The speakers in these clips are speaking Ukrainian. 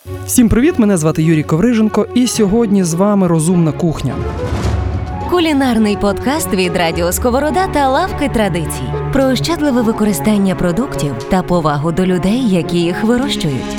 Всім привіт, мене звати Юрій Ковриженко, і сьогодні з вами «Розумна кухня». Кулінарний подкаст від Радіо Сковорода та Лавки традицій. Про ощадливе використання продуктів та повагу до людей, які їх вирощують.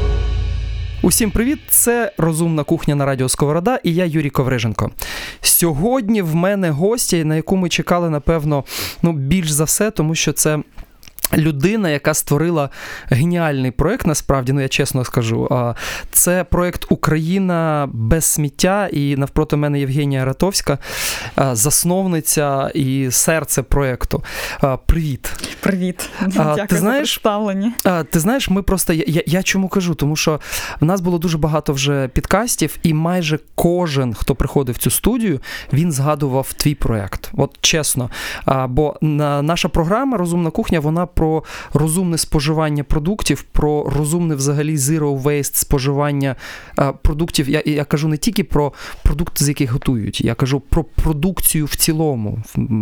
Усім привіт, це «Розумна кухня» на Радіо Сковорода, і я Юрій Ковриженко. Сьогодні в мене гостя, на яку ми чекали, напевно, більш за все, тому що це людина, яка створила геніальний проєкт, насправді, я чесно скажу. Це проєкт «Україна без сміття», і навпроти мене Євгенія Ратовська, засновниця і серце проєкту. Привіт. Привіт. Дякую за представлення. Ти знаєш, ми просто... Я чому кажу? Тому що в нас було дуже багато вже підкастів, і майже кожен, хто приходив в цю студію, він згадував твій проєкт. От чесно. Бо наша програма «Розумна кухня», вона про розумне споживання продуктів, про розумне взагалі zero waste споживання продуктів. Я кажу не тільки про продукти, з яких готують, я кажу про продукцію в цілому.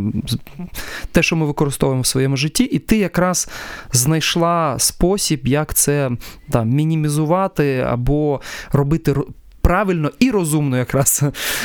Те, що ми використовуємо в своєму житті, і ти якраз знайшла спосіб, як це мінімізувати або робити правильно і розумно якраз.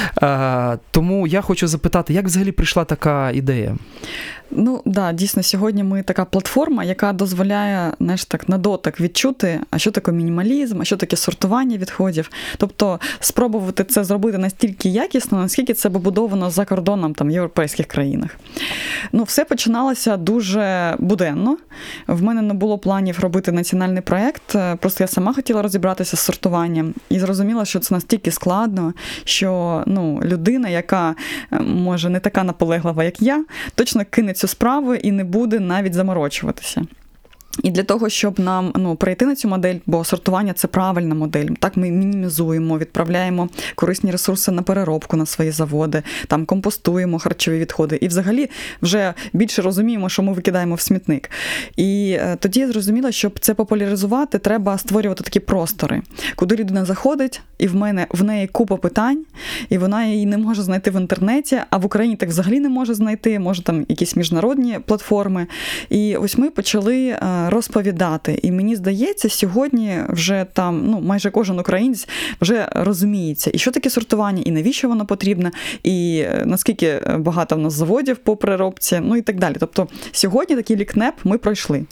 Тому я хочу запитати, як взагалі прийшла така ідея? Дійсно, сьогодні ми така платформа, яка дозволяє, на дотик відчути, а що таке мінімалізм, а що таке сортування відходів. Тобто спробувати це зробити настільки якісно, наскільки це побудовано за кордоном в європейських країнах. Все починалося дуже буденно. В мене не було планів робити національний проєкт, просто я сама хотіла розібратися з сортуванням і зрозуміла, що це настільки складно, що людина, яка, може, не така наполеглива, як я, точно кине цю справу і не буде навіть заморочуватися. І для того, щоб нам перейти на цю модель, бо сортування – це правильна модель. Так ми мінімізуємо, відправляємо корисні ресурси на переробку на свої заводи, компостуємо харчові відходи. І взагалі вже більше розуміємо, що ми викидаємо в смітник. І тоді я зрозуміла, щоб це популяризувати, треба створювати такі простори, куди людина заходить, і в неї купа питань, і вона її не може знайти в інтернеті, а в Україні так взагалі не може знайти, може якісь міжнародні платформи. І ось ми почали розповідати. І мені здається, сьогодні вже майже кожен українець вже розуміється, і що таке сортування, і навіщо воно потрібно, і наскільки багато в нас заводів по переробці, і так далі. Тобто сьогодні такий лікнеп ми пройшли.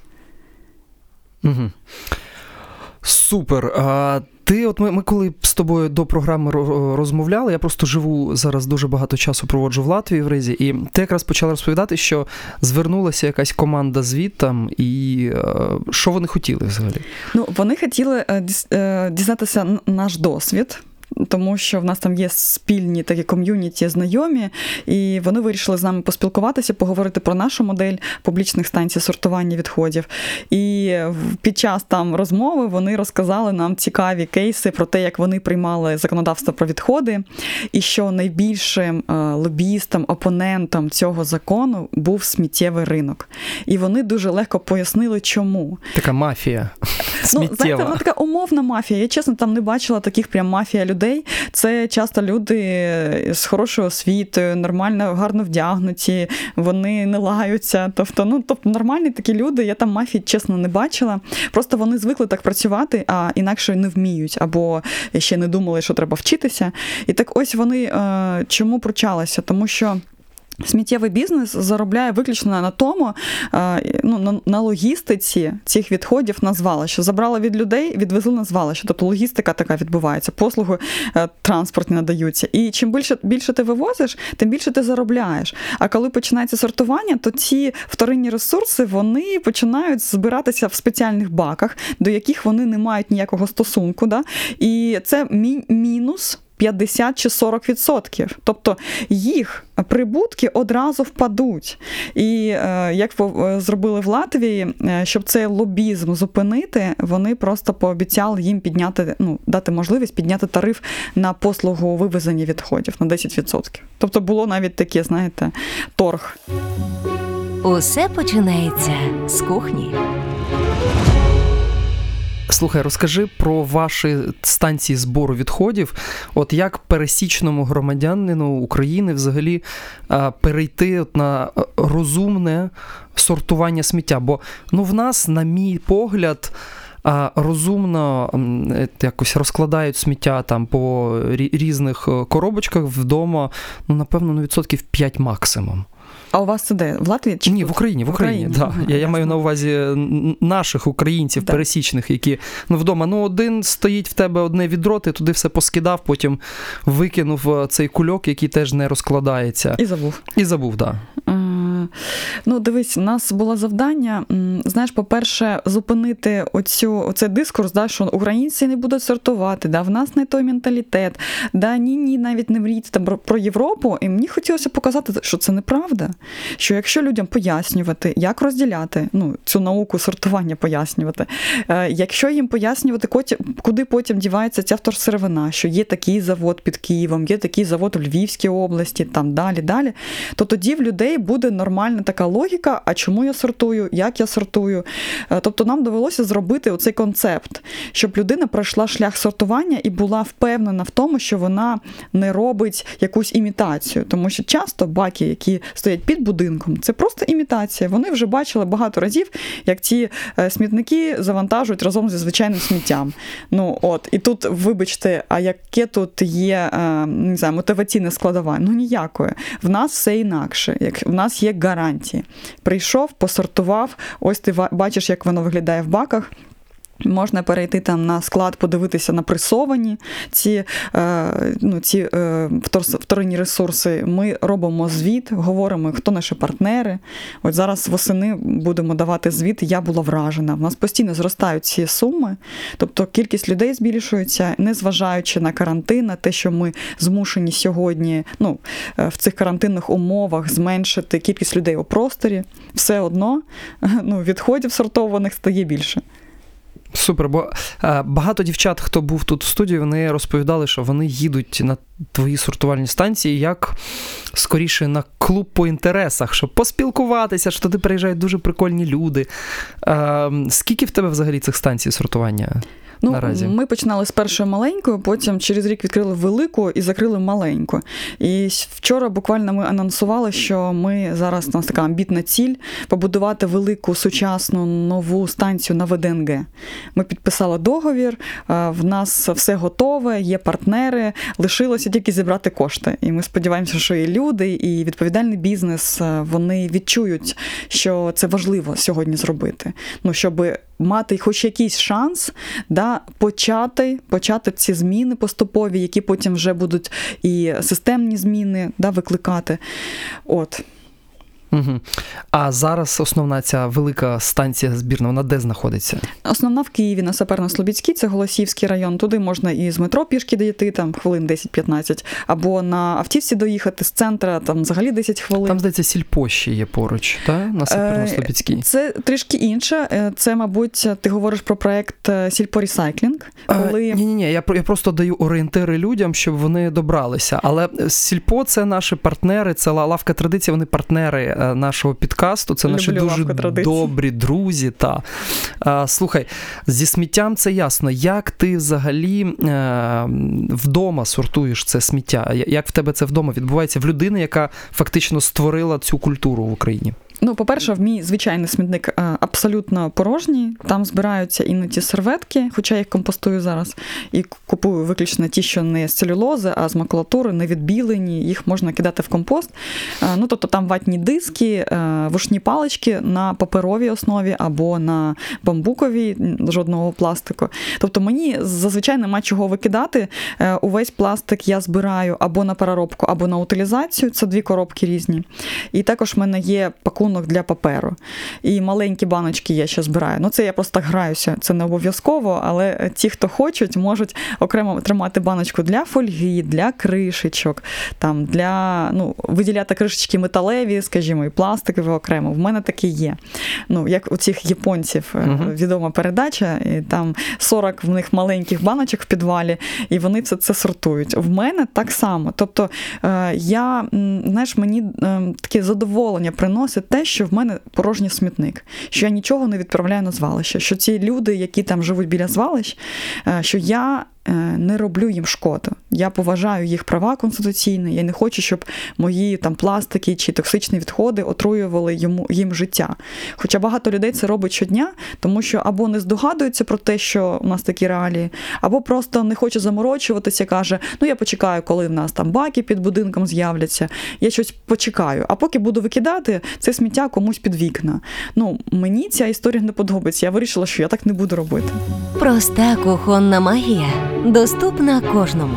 Угу. Супер. Ми коли з тобою до програми розмовляли, я просто живу зараз дуже багато часу проводжу в Латвії, в Ризі, і ти якраз почала розповідати, що звернулася якась команда звідтам, і що вони хотіли взагалі? Вони хотіли дізнатися наш досвід, тому що в нас там є спільні такі ком'юніті, знайомі, і вони вирішили з нами поспілкуватися, поговорити про нашу модель публічних станцій сортування відходів. І під час розмови вони розказали нам цікаві кейси про те, як вони приймали законодавство про відходи, і що найбільшим лобістом, опонентом цього закону був сміттєвий ринок. І вони дуже легко пояснили, чому. Така мафія сміттєва. Знаєте, вона така умовна мафія. Я, чесно, там не бачила таких прям мафія людей. Це часто люди з хорошою освітою, нормально, гарно вдягнуті, вони не лаються. Тобто нормальні такі люди, я там мафії, чесно, не бачила. Просто вони звикли так працювати, а інакше не вміють, або ще не думали, що треба вчитися. І так ось вони чому пручалися? Тому що сміттєвий бізнес заробляє виключно на тому, на логістиці цих відходів на звалище. Забрали від людей, відвезли на звалище. Тобто логістика така відбувається, послуги транспортні надаються. І чим більше ти вивозиш, тим більше ти заробляєш. А коли починається сортування, то ці вторинні ресурси, вони починають збиратися в спеціальних баках, до яких вони не мають ніякого стосунку. Да? І це мінус 50 чи 40%. Тобто їх прибутки одразу впадуть. І як зробили в Латвії, щоб цей лобізм зупинити, вони просто пообіцяли їм підняти, дати можливість підняти тариф на послугу вивезення відходів на 10%. Тобто було навіть таке, торг. Усе починається з кухні. Слухай, розкажи про ваші станції збору відходів. От як пересічному громадянину України взагалі перейти на розумне сортування сміття? Бо в нас, на мій погляд, розумно якось розкладають сміття там по різних коробочках вдома, ну, напевно, 5% максимум. А у вас це де? В Латвії? Чи ні, в Україні, да. Я маю на увазі наших українців, пересічних, які вдома, один стоїть в тебе одне відро, ти туди все поскидав, потім викинув цей кульок, який теж не розкладається. І забув, так. Ну, дивись, у нас було завдання, знаєш, по-перше, зупинити оцей дискурс, да, що українці не будуть сортувати, да, в нас не той менталітет, да, ні, навіть не мрійте там про Європу, і мені хотілося показати, що це неправда, що якщо людям пояснювати, як розділяти, цю науку сортування пояснювати, якщо їм пояснювати, куди потім дівається ця вторсировина, що є такий завод під Києвом, є такий завод у Львівській області, там далі, то тоді в людей буде нормальна така логіка, а чому я сортую, як я сортую. Тобто нам довелося зробити оцей концепт, щоб людина пройшла шлях сортування і була впевнена в тому, що вона не робить якусь імітацію. Тому що часто баки, які стоять під будинком, це просто імітація. Вони вже бачили багато разів, як ці смітники завантажують разом зі звичайним сміттям. І тут, вибачте, а яке тут є, не знаю, мотиваційна складова? Ніякої. В нас все інакше. В нас є гарантії. Прийшов, посортував, ось ти бачиш, як воно виглядає в баках. Можна перейти там на склад, подивитися на пресовані ці вторинні ресурси. Ми робимо звіт, говоримо, хто наші партнери. От зараз восени будемо давати звіт, я була вражена. В нас постійно зростають ці суми, тобто кількість людей збільшується, незважаючи на карантин, на те, що ми змушені сьогодні в цих карантинних умовах зменшити кількість людей у просторі, все одно відходів сортованих стає більше. Супер, бо багато дівчат, хто був тут в студії, вони розповідали, що вони їдуть на твої сортувальні станції як скоріше на клуб по інтересах, щоб поспілкуватися, що туди приїжджають дуже прикольні люди. Скільки в тебе взагалі цих станцій сортування? Наразі. Ми починали з першої маленької, потім через рік відкрили велику і закрили маленьку. І вчора буквально ми анонсували, що у нас така амбітна ціль побудувати велику, сучасну, нову станцію на ВДНГ. Ми підписали договір, в нас все готове, є партнери, лишилося тільки зібрати кошти. І ми сподіваємося, що і люди, і відповідальний бізнес, вони відчують, що це важливо сьогодні зробити. Щоб мати хоч якийсь шанс, почати ці зміни поступові, які потім вже будуть і системні зміни викликати. Угу. А зараз основна ця велика станція збірна, вона де знаходиться? Основна в Києві, на Саперно-Слобідській, це Голосіївський район. Туди можна і з метро пішки дійти, там хвилин 10-15, або на автівці доїхати з центра, там взагалі 10 хвилин. Там, здається, сільпо ще є поруч, так? На Саперно-Слобідській. Це трішки інше. Це, мабуть, ти говориш про проект сільпо-ресайклінг. Коли... Ні, я просто даю орієнтири людям, щоб вони добралися. Але сільпо – це наші партнери, це лавка традицій, вони партнери нашого підкасту, це наші дуже добрі друзі. Слухай, зі сміттям це ясно. Як ти взагалі вдома сортуєш це сміття? Як в тебе це вдома відбувається? В людини, яка фактично створила цю культуру в Україні? По-перше, мій звичайний смітник абсолютно порожній. Там збираються іноді серветки, хоча я їх компостую зараз. І купую виключно ті, що не з целюлози, а з макулатури, не відбілені. Їх можна кидати в компост. Тобто там ватні диски, вушні палички на паперовій основі або на бамбуковій, жодного пластику. Тобто мені зазвичай нема чого викидати. Увесь пластик я збираю або на переробку, або на утилізацію. Це 2 коробки різні. І також в мене є пакунок для паперу. І маленькі баночки я ще збираю. Це я просто так граюся, це не обов'язково, але ті, хто хочуть, можуть окремо тримати баночку для фольги, для кришечок, там, виділяти кришечки металеві, скажімо, і пластикові окремо. В мене такі є. Як у цих японців відома передача, і там 40 в них маленьких баночок в підвалі, і вони все це сортують. В мене так само. Тобто мені таке задоволення приносить те, що в мене порожній смітник, що я нічого не відправляю на звалище, що ці люди, які там живуть біля звалищ, що я не роблю їм шкоду. Я поважаю їх права конституційні, я не хочу, щоб мої там пластики чи токсичні відходи отруювали їм життя. Хоча багато людей це робить щодня, тому що або не здогадуються про те, що у нас такі реалії, або просто не хоче заморочуватися, каже, я почекаю, коли в нас там баки під будинком з'являться, я щось почекаю, а поки буду викидати, це сміття комусь під вікна. Мені ця історія не подобається, я вирішила, що я так не буду робити. Проста кухонна магія. Доступна кожному.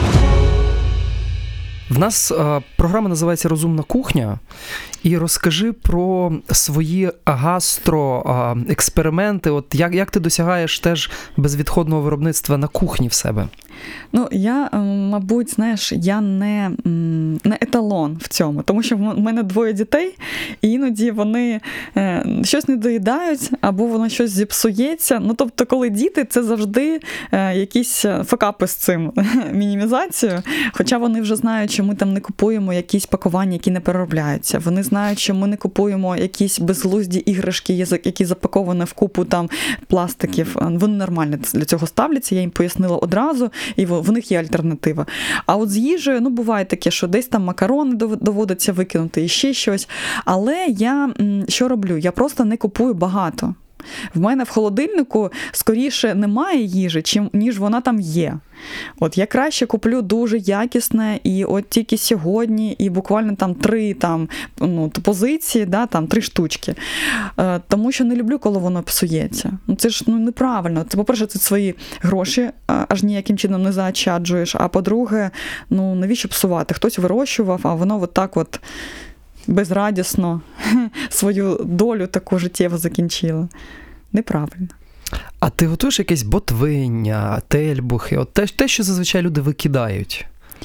В нас програма називається «Розумна кухня». І розкажи про свої гастроексперименти. От як ти досягаєш теж безвідходного виробництва на кухні в себе? Я, мабуть, я не еталон в цьому, тому що в мене 2 дітей, і іноді вони щось не доїдають, або воно щось зіпсується. Тобто, коли діти, це завжди якісь факапи з цим, мінімізацією, хоча вони вже знають, що ми там не купуємо якісь пакування, які не переробляються. Вони знають, що ми не купуємо якісь безглузді іграшки, які запаковані в купу там пластиків. Вони нормально для цього ставляться, я їм пояснила одразу, і в них є альтернатива. А от з їжею, буває таке, що десь там макарони доводиться викинути і ще щось. Але я що роблю? Я просто не купую багато. В мене в холодильнику скоріше немає їжі, ніж вона там є. От я краще куплю дуже якісне, і от тільки сьогодні, і буквально там 3 позиції, 3 штучки. Тому що не люблю, коли воно псується. Це ж неправильно. Це, по-перше, це свої гроші аж ніяким чином не заощаджуєш, а по-друге, навіщо псувати? Хтось вирощував, а воно от так от безрадісно свою долю таку життєву закінчило. Неправильно. А ти готуєш якесь ботвиння, тельбухи, от те, що зазвичай люди викидають?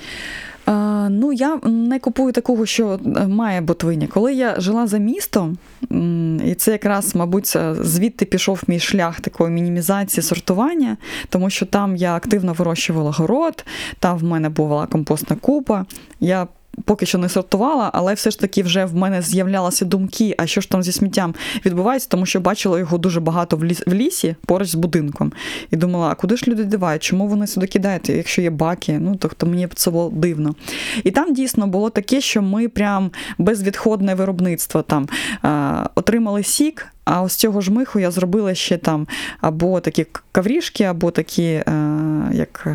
Я не купую такого, що має ботвиння. Коли я жила за містом, і це якраз, мабуть, звідти пішов мій шлях такої мінімізації, сортування, тому що там я активно вирощувала город, там в мене була компостна купа, я поки що не сортувала, але все ж таки вже в мене з'являлися думки, а що ж там зі сміттям відбувається, тому що бачила його дуже багато в лісі поруч з будинком. І думала, а куди ж люди дівають, чому вони сюди кидають, якщо є баки? Тобто мені це було дивно. І там дійсно було таке, що ми прям безвідходне виробництво там отримали сік, а ось цього жмиху я зробила ще там або такі каврішки, або такі, як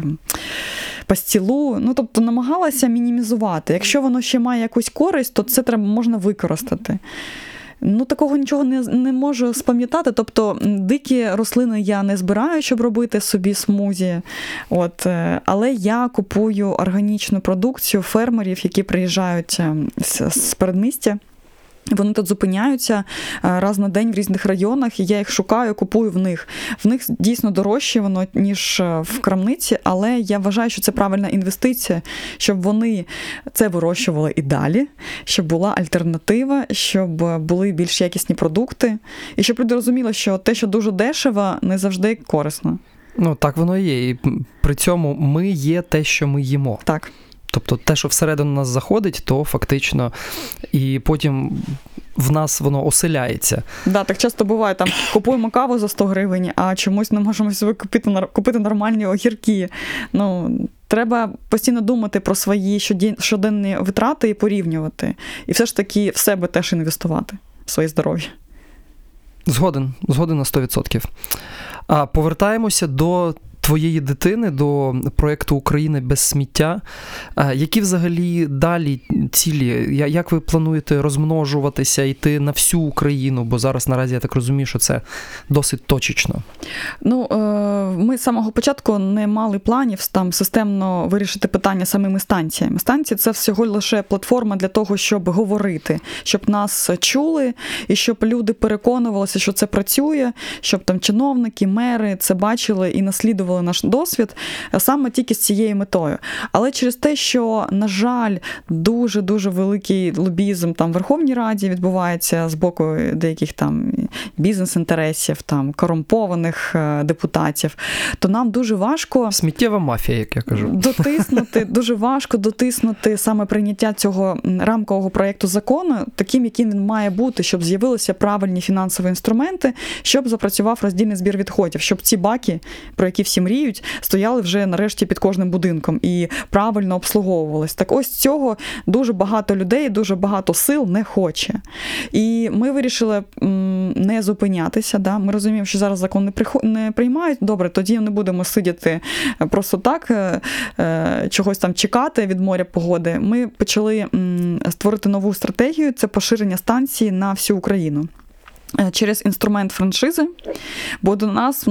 пастілу. Тобто намагалася мінімізувати. Якщо воно ще має якусь користь, то це можна використати. Такого нічого не можу спам'ятати. Тобто дикі рослини я не збираю, щоб робити собі смузі. Але я купую органічну продукцію фермерів, які приїжджають з передмістя. Вони тут зупиняються раз на день в різних районах, і я їх шукаю, купую в них. В них дійсно дорожче воно, ніж в крамниці, але я вважаю, що це правильна інвестиція, щоб вони це вирощували і далі, щоб була альтернатива, щоб були більш якісні продукти, і щоб люди розуміли, що те, що дуже дешево, не завжди корисно. Так воно і є. І при цьому ми є те, що ми їмо. Так. Тобто те, що всередину нас заходить, то фактично і потім в нас воно оселяється. Так часто буває, там купуємо каву за 100 гривень, а чомусь не можемо собі купити нормальні огірки. Треба постійно думати про свої щоденні витрати і порівнювати. І все ж таки в себе теж інвестувати, в своє здоров'я. Згоден на 100%. А повертаємося до твоєї дитини, до проєкту «Україна без сміття». Які взагалі далі цілі? Як ви плануєте розмножуватися, йти на всю Україну? Бо зараз наразі, я так розумію, що це досить точечно. Ми з самого початку не мали планів там системно вирішити питання самими станціями. Станції – це всього лише платформа для того, щоб говорити, щоб нас чули і щоб люди переконувалися, що це працює, щоб там чиновники, мери це бачили і наслідували наш досвід саме тільки з цією метою. Але через те, що, на жаль, дуже-дуже великий лобізм там в Верховній Раді відбувається з боку деяких там бізнес-інтересів, там корумпованих депутатів, то нам дуже важко... Сміттєва мафія, як я кажу. Дуже важко дотиснути саме прийняття цього рамкового проєкту закону таким, яким він має бути, щоб з'явилися правильні фінансові інструменти, щоб запрацював роздільний збір відходів, щоб ці баки, про які всі які мріють, стояли вже нарешті під кожним будинком і правильно обслуговувались. Так ось цього дуже багато людей, дуже багато сил не хоче. І ми вирішили не зупинятися. Да? Ми розуміємо, що зараз закон не приймають. Добре, тоді не будемо сидіти просто так, чогось там чекати від моря погоди. Ми почали створити нову стратегію – це поширення станції на всю Україну. Через інструмент франшизи, бо до нас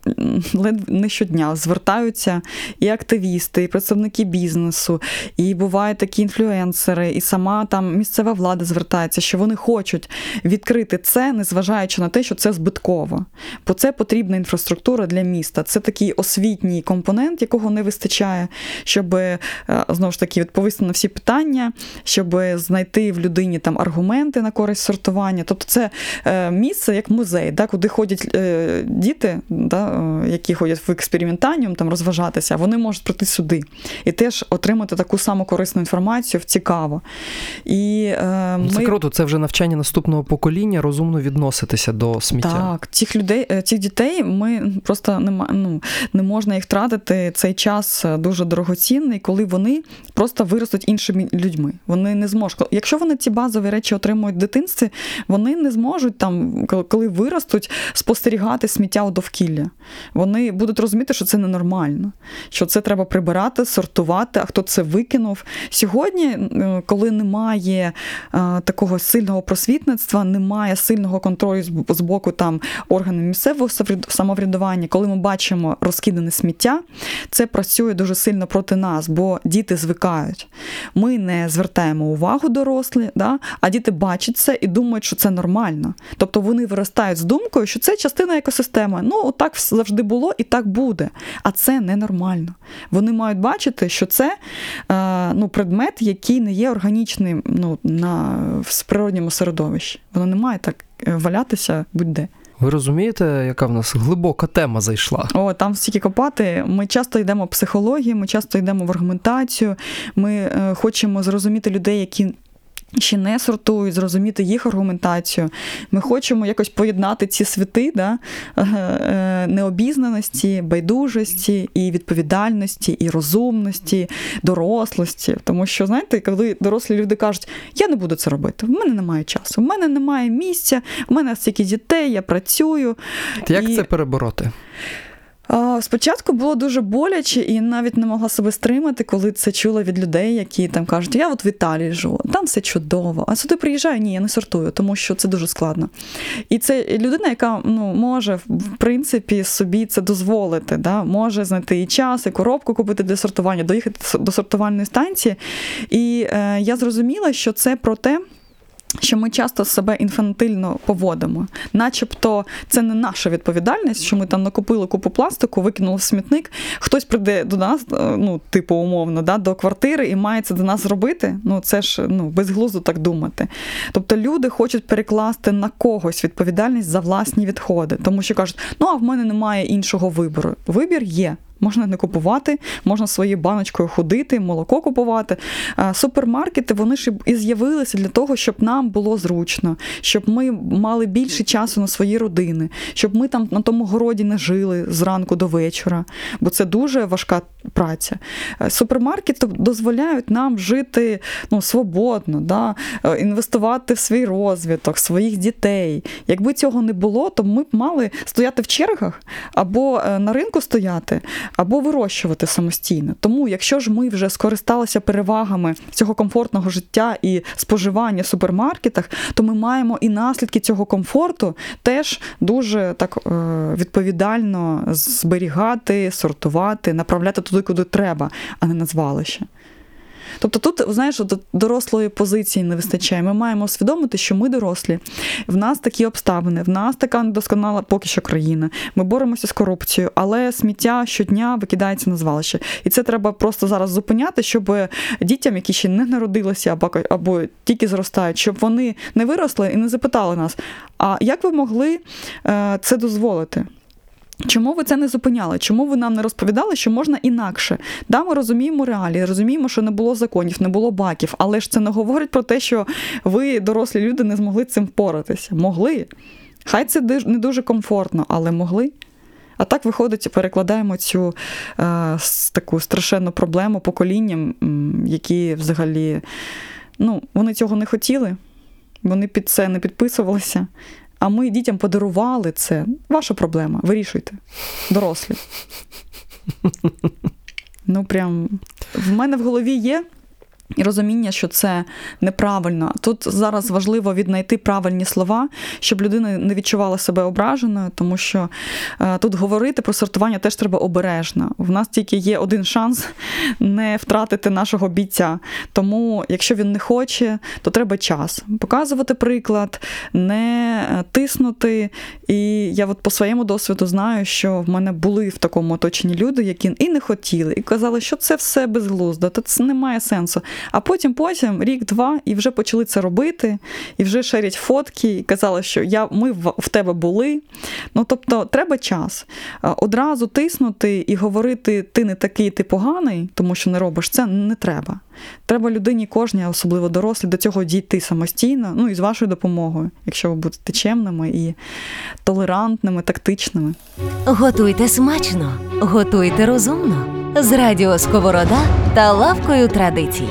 ледь не щодня звертаються і активісти, і представники бізнесу, і бувають такі інфлюенсери, і сама там місцева влада звертається, що вони хочуть відкрити це, незважаючи на те, що це збитково. Бо це потрібна інфраструктура для міста. Це такий освітній компонент, якого не вистачає, щоб, знову ж таки, відповісти на всі питання, щоб знайти в людині там аргументи на користь сортування. Тобто це місце як музей, да, куди ходять діти, да, які ходять в експериментаріум, там розважатися, вони можуть прийти сюди і теж отримати таку саму корисну інформацію, цікаво. І, це круто, це вже навчання наступного покоління розумно відноситися до сміття. Так, цих дітей ми просто не можна їх втратити, цей час дуже дорогоцінний, коли вони просто виростуть іншими людьми. Вони не зможуть. Якщо вони ці базові речі отримують в дитинстві, вони не зможуть там, коли виростуть, спостерігати сміття у довкілля. Вони будуть розуміти, що це ненормально, що це треба прибирати, сортувати, а хто це викинув. Сьогодні, коли немає такого сильного просвітництва, немає сильного контролю з боку там органів місцевого самоврядування, коли ми бачимо розкидане сміття, це працює дуже сильно проти нас, бо діти звикають. Ми не звертаємо увагу дорослі, да? А діти бачать це і думають, що це нормально. Тобто вони виростають з думкою, що це частина екосистеми. Так завжди було і так буде. А це ненормально. Вони мають бачити, що це предмет, який не є органічним в природньому середовищі. Воно не має так валятися будь-де. Ви розумієте, яка в нас глибока тема зайшла? Там стільки копати. Ми часто йдемо в психологію, ми часто йдемо в аргументацію. Ми хочемо зрозуміти людей, які ще не сортують, зрозуміти їх аргументацію. Ми хочемо якось поєднати ці світи, да? Необізнаності, байдужості, і відповідальності, і розумності, дорослості. Тому що, знаєте, коли дорослі люди кажуть, я не буду це робити, в мене немає часу, в мене немає місця, в мене стільки дітей, я працюю. Як це перебороти? Спочатку було дуже боляче і навіть не могла себе стримати, коли це чула від людей, які там кажуть, я в Італії живу, там все чудово, а сюди приїжджаю, ні, я не сортую, тому що це дуже складно. І це людина, яка може, в принципі, собі це дозволити, да? Може знайти і час, і коробку купити для сортування, доїхати до сортувальної станції. І я зрозуміла, що це про те, що ми часто себе інфантильно поводимо. Начебто це не наша відповідальність, що ми там накупили купу пластику, викинули в смітник, хтось прийде до нас, умовно, да, до квартири і має це до нас зробити. Це ж безглуздо так думати. Тобто люди хочуть перекласти на когось відповідальність за власні відходи, тому що кажуть, а в мене немає іншого вибору. Вибір є. Можна не купувати, можна своєю баночкою ходити, молоко купувати. Супермаркети, вони ж і з'явилися для того, щоб нам було зручно, щоб ми мали більше часу на свої родини, щоб ми там на тому городі не жили зранку до вечора, бо це дуже важка праця. Супермаркети дозволяють нам жити свободно, да? Інвестувати в свій розвиток, своїх дітей. Якби цього не було, то ми б мали стояти в чергах або на ринку стояти, або вирощувати самостійно. Тому, якщо ж ми вже скористалися перевагами цього комфортного життя і споживання в супермаркетах, то ми маємо і наслідки цього комфорту теж дуже так відповідально зберігати, сортувати, направляти туди, куди треба, а не на звалище. Тобто тут, знаєш, дорослої позиції не вистачає. Ми маємо усвідомити, що ми дорослі, в нас такі обставини, в нас така недосконала поки що країна. Ми боремося з корупцією, але сміття щодня викидається на звалище. І це треба просто зараз зупиняти, щоб дітям, які ще не народилися або тільки зростають, щоб вони не виросли і не запитали нас, а як ви могли це дозволити? Чому ви це не зупиняли? Чому ви нам не розповідали, що можна інакше? Да, ми розуміємо реалії, розуміємо, що не було законів, не було баків, але ж це не говорить про те, що ви, дорослі люди, не змогли цим впоратися. Могли. Хай це не дуже комфортно, але могли. А так, виходить, перекладаємо цю таку страшенну проблему поколінням, які взагалі, вони цього не хотіли, вони під це не підписувалися, а ми дітям подарували це. Ваша проблема, вирішуйте, дорослі. Прям в мене в голові є і розуміння, що це неправильно. Тут зараз важливо віднайти правильні слова, щоб людина не відчувала себе ображеною, тому що тут говорити про сортування теж треба обережно. В нас тільки є один шанс не втратити нашого бійця. Тому, якщо він не хоче, то треба час. Показувати приклад, не тиснути. І я по своєму досвіду знаю, що в мене були в такому оточенні люди, які і не хотіли, і казали, що це все безглуздо, то це не має сенсу. А потім, рік-два, і вже почали це робити, і вже шерять фотки, і казали, що ми в тебе були. Тобто, треба час. Одразу тиснути і говорити, ти не такий, ти поганий, тому що не робиш це, не треба. Треба людині кожній, особливо дорослі, до цього дійти самостійно, і з вашою допомогою, якщо ви будете чемними і толерантними, тактичними. Готуйте смачно, готуйте розумно. З Радіо Сковорода та Лавкою традицій.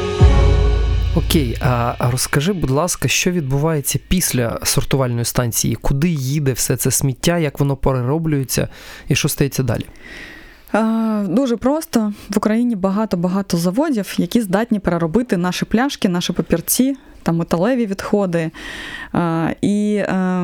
Окей, а розкажи, будь ласка, що відбувається після сортувальної станції? Куди їде все це сміття, як воно перероблюється і що стається далі? Дуже просто. В Україні багато заводів, які здатні переробити наші пляшки, наші папірці, металеві відходи. І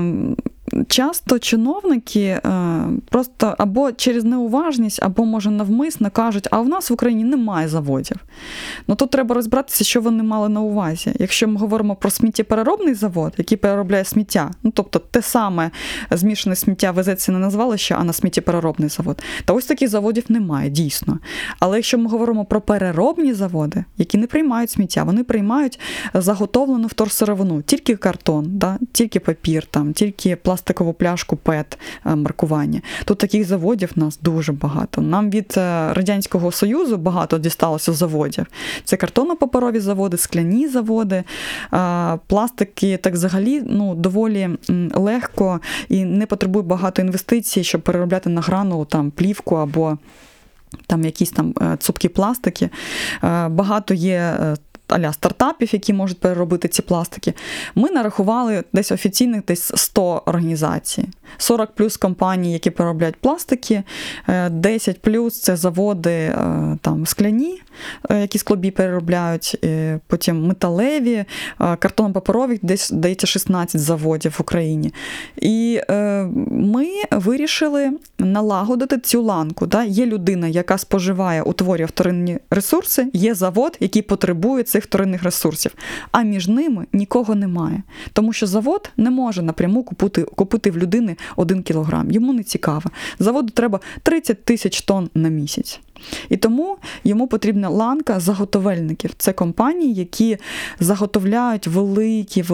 часто чиновники просто або через неуважність, або, може, навмисно кажуть, а в нас в Україні немає заводів. Тут треба розбиратися, що вони мали на увазі. Якщо ми говоримо про сміттєпереробний завод, який переробляє сміття, тобто те саме змішане сміття везеться не на звалище, а на сміттєпереробний завод, то ось таких заводів немає, дійсно. Але якщо ми говоримо про переробні заводи, які не приймають сміття, вони приймають заготовлену вторсировину, тільки картон, тільки папір, тільки пластикову пляшку ПЕТ маркування. Тут таких заводів у нас дуже багато. Нам від Радянського Союзу багато дісталося заводів. Це картонно-паперові заводи, скляні заводи, пластики, так взагалі, доволі легко і не потребує багато інвестицій, щоб переробляти на гранулу плівку або якісь цупкі пластики. Багато є а-ля стартапів, які можуть переробити ці пластики. Ми нарахували десь офіційних 100 організацій. 40 плюс компаній, які переробляють пластики, 10 плюс це заводи скляні, які склобі переробляють, потім металеві, картонно-паперові, десь дається 16 заводів в Україні. І ми вирішили налагодити цю ланку. Є людина, яка споживає, утворює вторинні ресурси, є завод, який потребує цих вторинних ресурсів. А між ними нікого немає. Тому що завод не може напряму купити в людини 1 кілограм. Йому не цікаво. Заводу треба 30 тисяч тонн на місяць. І тому йому потрібна ланка заготовельників. Це компанії, які заготовляють великі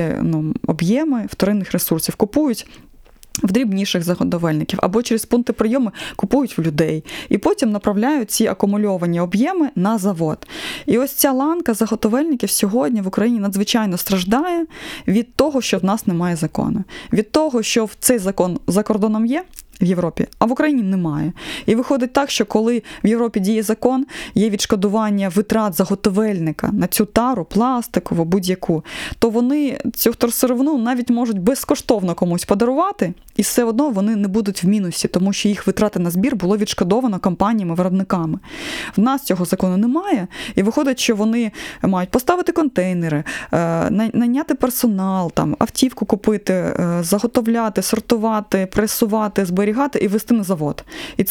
об'єми вторинних ресурсів, купують в дрібніших заготовельників або через пункти прийому купують в людей. І потім направляють ці акумульовані об'єми на завод. І ось ця ланка заготовельників сьогодні в Україні надзвичайно страждає від того, що в нас немає закону. Від того, що цей закон за кордоном є, в Європі, а в Україні немає. І виходить так, що коли в Європі діє закон, є відшкодування витрат заготовельника на цю тару, пластикову, будь-яку, то вони цю вторсировину навіть можуть безкоштовно комусь подарувати, і все одно вони не будуть в мінусі, тому що їх витрати на збір було відшкодовано компаніями-виробниками. В нас цього закону немає, і виходить, що вони мають поставити контейнери, найняти персонал, автівку купити, заготовляти, сортувати, пресувати, зберігати і вести на завод. І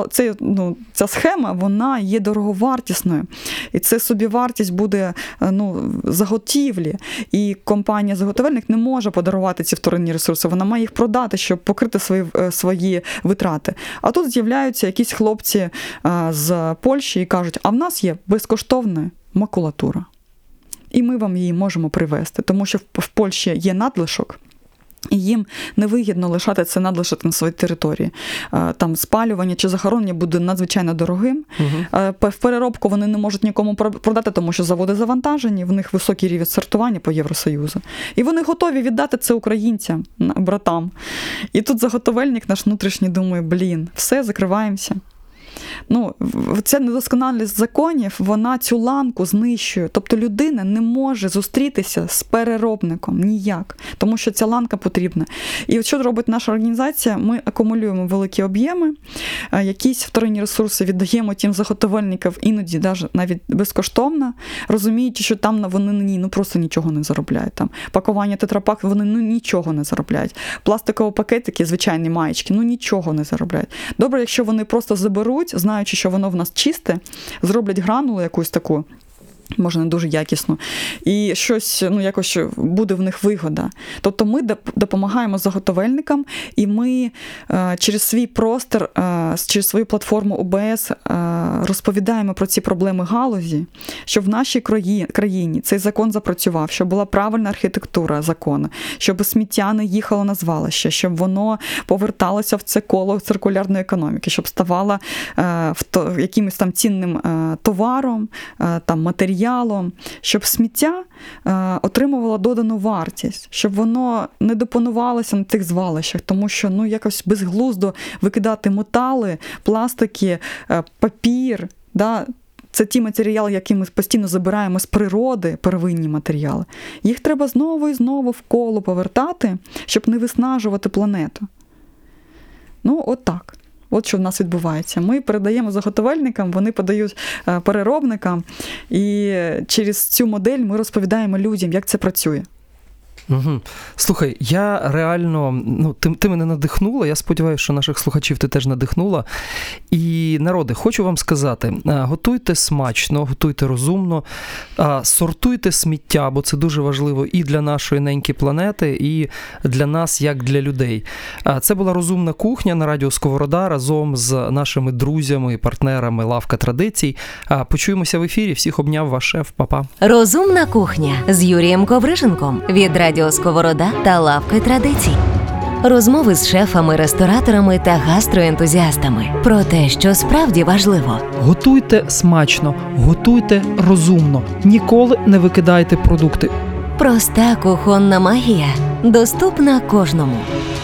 ця схема, вона є дороговартісною. І це собівартість буде заготівлі. І компанія-заготовельник не може подарувати ці вторинні ресурси. Вона має їх продати, щоб покрити свої витрати. А тут з'являються якісь хлопці з Польщі і кажуть, а в нас є безкоштовна макулатура. І ми вам її можемо привезти, тому що в Польщі є надлишок. І їм невигідно лишати це надлишок на своїй території. Там спалювання чи захоронення буде надзвичайно дорогим. В переробку вони не можуть нікому продати, тому що заводи завантажені, в них високий рівень сортування по Євросоюзу. І вони готові віддати це українцям, братам. І тут заготовельник наш внутрішній думає, все, закриваємося. Ця недосконалість законів, вона цю ланку знищує. Тобто людина не може зустрітися з переробником ніяк, тому що ця ланка потрібна. І от що робить наша організація? Ми акумулюємо великі об'єми, якісь вторинні ресурси віддаємо тим заготовельникам, іноді навіть безкоштовно, розуміючи, що там вони просто нічого не заробляють. Там пакування тетрапак, вони нічого не заробляють. Пластикові пакетики, звичайні маєчки, нічого не заробляють. Добре, якщо вони просто заберуть, знаючи, що воно в нас чисте, зроблять гранулу якусь таку, може, не дуже якісну, і щось, якось буде в них вигода. Тобто ми допомагаємо заготовельникам, і ми через свій простір, через свою платформу ОБС розповідаємо про ці проблеми галузі, щоб в нашій країні цей закон запрацював, щоб була правильна архітектура закону, щоб сміття не їхало на звалище, щоб воно поверталося в це коло циркулярної економіки, щоб ставало якимось там цінним товаром, там матеріалом, щоб сміття отримувало додану вартість, щоб воно не депонувалося на цих звалищах, тому що якось безглуздо викидати метали, пластики, папір, це ті матеріали, які ми постійно забираємо з природи, первинні матеріали. Їх треба знову і знову в коло повертати, щоб не виснажувати планету. От так. От що в нас відбувається. Ми передаємо заготовельникам, вони подають переробникам, і через цю модель ми розповідаємо людям, як це працює. Угу. Слухай, я реально, ти мене надихнула, я сподіваюся, що наших слухачів ти теж надихнула. І, народи, хочу вам сказати, готуйте смачно, готуйте розумно, сортуйте сміття, бо це дуже важливо і для нашої неньки планети, і для нас, як для людей. Це була «Розумна кухня» на радіо Сковорода разом з нашими друзями і партнерами «Лавка традицій». Почуємося в ефірі. Всіх обняв ваш шеф. Па-па. «Розумна кухня» з Юрієм Ковриженком від радіо Сковорода та «Лавки традицій». Розмови з шефами, рестораторами та гастроентузіастами про те, що справді важливо. Готуйте смачно, готуйте розумно. Ніколи не викидайте продукти. Проста кухонна магія доступна кожному.